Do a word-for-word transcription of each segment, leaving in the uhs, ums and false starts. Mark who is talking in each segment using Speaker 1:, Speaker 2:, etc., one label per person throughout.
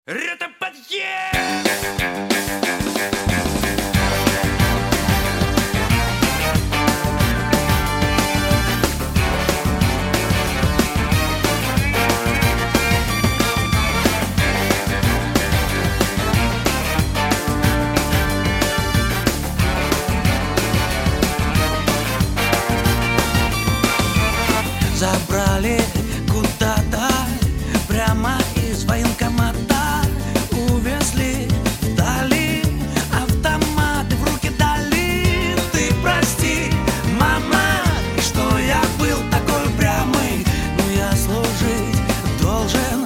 Speaker 1: Это подъезд!
Speaker 2: Забрали куда-то прямо из военкомата, увезли вдали, автоматы в руки дали. Ты прости, мама, что я был такой упрямый, но я служить должен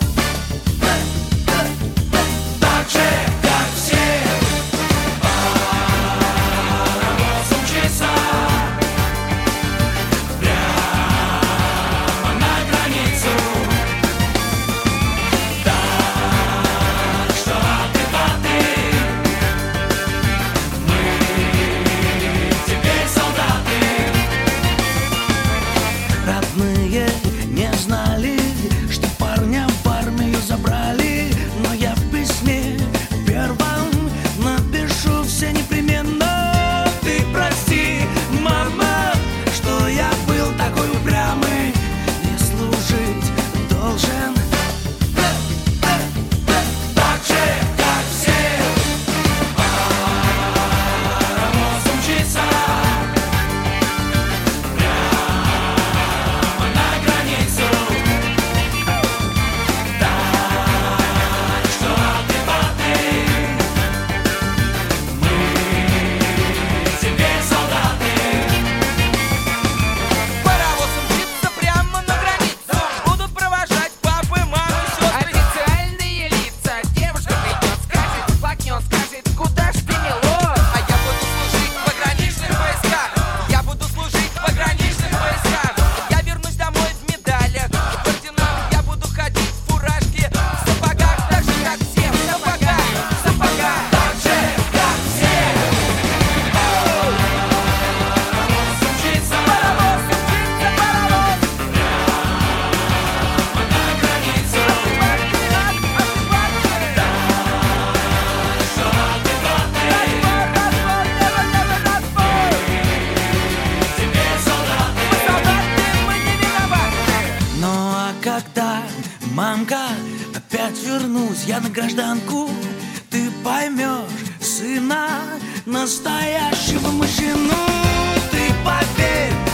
Speaker 2: так же, как все. Паровоз мчится не знали, что парня в армию забрали. Но я в письме первом напишу все непременно. Ты прости, мама, что я был такой упрямый, не служить должен так же, как все. Паровоз мчится когда, мамка, опять вернусь я на гражданку, ты поймешь сына, настоящего мужчину. Ты поверь,